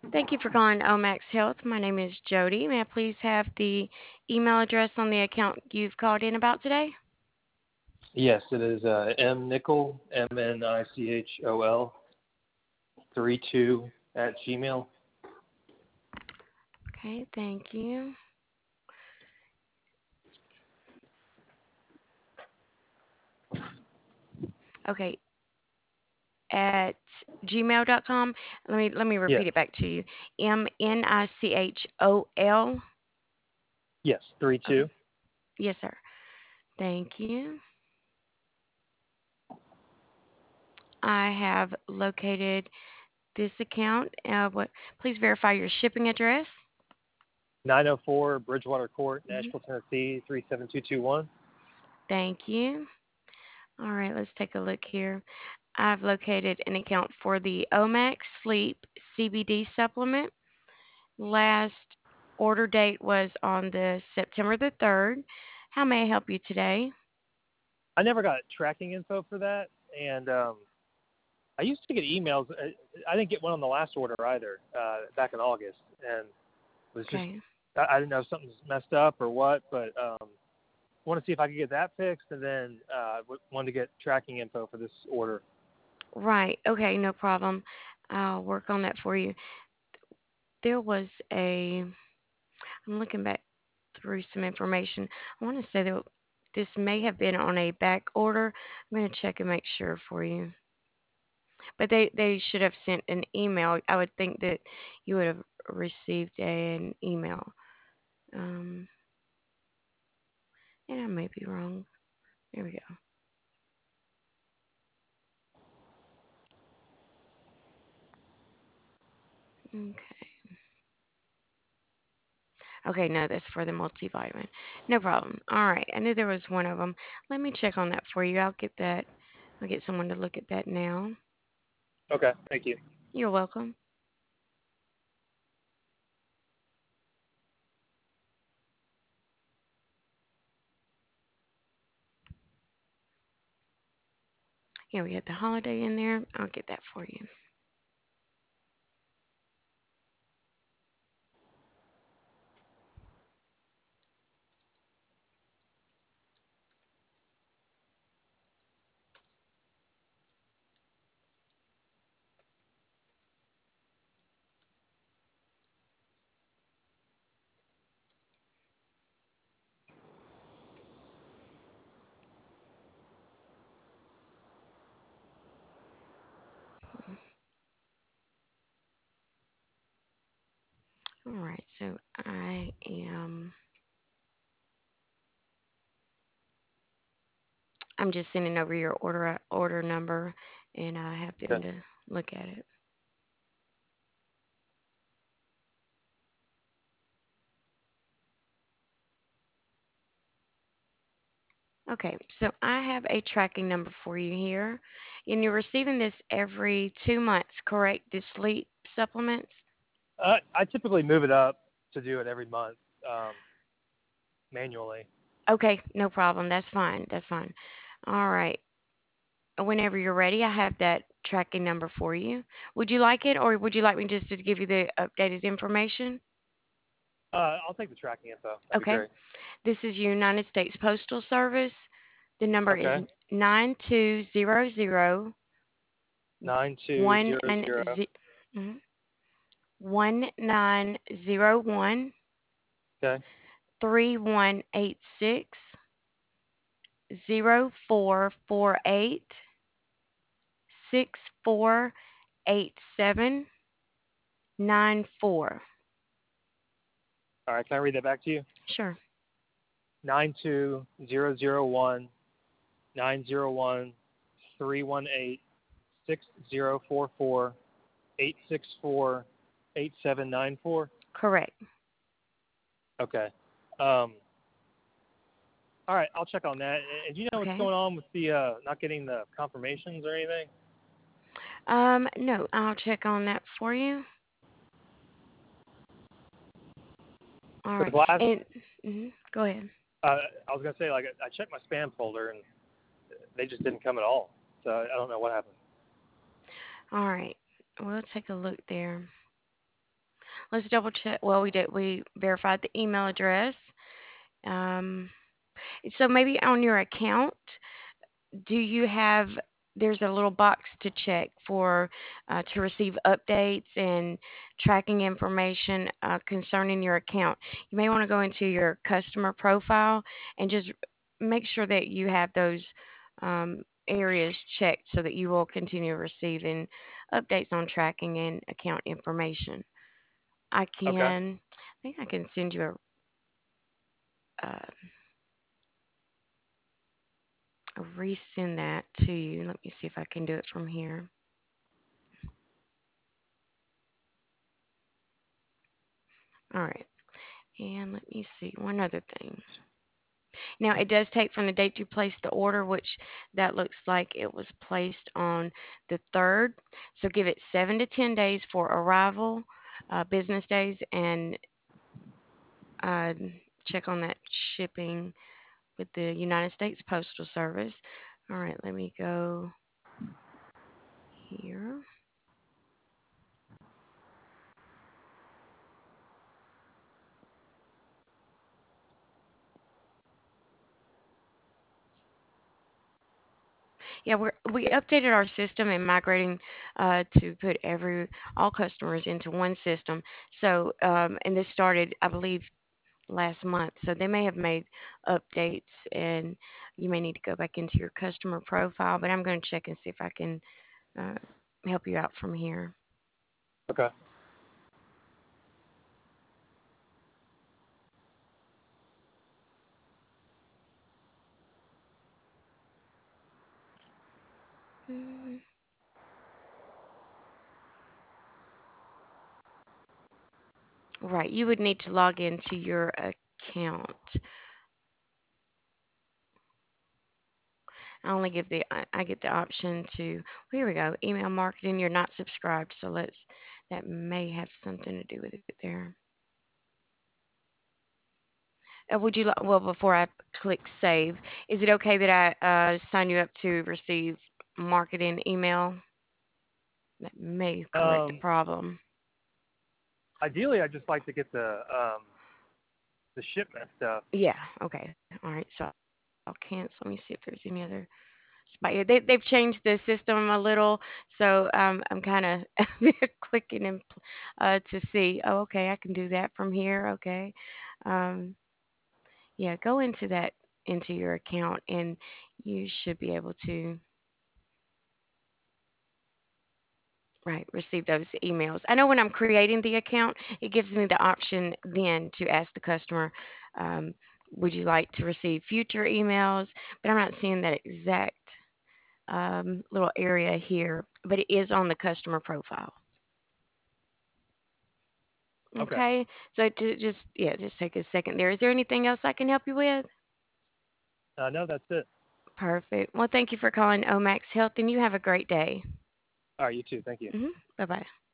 Thank you for calling Omax Health. My name is Jody. May I please have the email address on the account you've called in about today? Yes, it is mnichol, MNICHOL, 32 at Gmail. Okay, thank you. Okay, at gmail.com. Let me Yes, repeat it back to you. MNICHOL. yes, Okay. 32. Yes, sir. Thank you. I have located this account. Please verify your shipping address. 904 Bridgewater Court, Mhm. Nashville, Tennessee, 37221. Thank you. All right, let's take a look here. I've located an account for the Omax Sleep CBD supplement. Last order date was on the September the 3rd. How may I help you today? I never got tracking info for that, and I used to get emails. I didn't get one on the last order either, back in August, and was just Okay. I didn't know if something's messed up or what, but want to see if I could get that fixed, and then wanted to get tracking info for this order. Right. Okay, no problem. I'll work on that for you. There was I'm looking back through some information. I want to say that this may have been on a back order. I'm going to check and make sure for you. But they should have sent an email. I would think that you would have received an email. Um, and I may be wrong. There we go. Okay. Okay, no, that's for the multivitamin. No problem. All right. I knew there was one of them. Let me check on that for you. I'll get that. I'll get someone to look at that now. Okay, thank you. You're welcome. Here we got the holiday in there. I'll get that for you. All right. So I am. I'm just sending over your order number, and I have them Okay. to look at it. Okay, so I have a tracking number for you here, and you're receiving this every 2 months, correct? The sleep supplements. I typically move it up to do it every month, manually. Okay, no problem. That's fine. That's fine. All right. Whenever you're ready, I have that tracking number for you. Would you like it, or would you like me just to give you the updated information? I'll take the tracking info. That'd be Okay. great. This is United States Postal Service. The number is Okay. 9200 9200. 1901 Okay. 3186 648794. All right. Can I read that back to you? Sure. 92001 901 318 6044 864 8794. Correct. Okay. All right. I'll check on that. And do you know what's Okay. going on with the not getting the confirmations or anything? No, I'll check on that for you. All right. Because last, And go ahead. I was gonna say, like, I checked my spam folder and they just didn't come at all. So I don't know what happened. All right. We'll take a look there. let's double check. Well, we verified the email address. Um, so maybe on your account, do you have there's a little box to check for to receive updates and tracking information concerning your account. You may want to go into your customer profile and just make sure that you have those areas checked so that you will continue receiving updates on tracking and account information. Okay. I think I can send you a resend that to you. Let me see if I can do it from here. All right. And let me see one other thing. Now, it does take from the date you placed the order, which that looks like it was placed on the 3rd. So give it 7 to 10 days for arrival, business days, and uh, check on that shipping with the United States Postal Service. All right, let me go here. Yeah, we updated our system and migrating to put every all customers into one system. So, and this started, I believe, last month. So they may have made updates, and you may need to go back into your customer profile. But I'm going to check and see if I can uh, help you out from here. Okay. Mm, Right, you would need to log into your account. I get the option to, well, here we go, email marketing. You're not subscribed, so that may have something to do with it there. Well, before I click save, is it okay that I sign you up to receive marketing email? That may correct the Um, problem. Ideally, I'd just like to get the shipment stuff. Yeah, okay. All right, so I'll cancel. Let me see if there's any other spot. Yeah, they've changed the system a little, so I'm kind of clicking and to see. Oh, okay, I can do that from here. Okay, um, yeah, go into your account, and you should be able to right receive those emails. I know when I'm creating the account, it gives me the option then to ask the customer, um, would you like to receive future emails? But I'm not seeing that exact little area here, but it is on the customer profile. Okay. Okay, so to just yeah, just take a second there. Is there anything else I can help you with? No, that's it. Perfect. Well, thank you for calling Omax Health, and you have a great day. All right. You too. Thank you. Bye bye.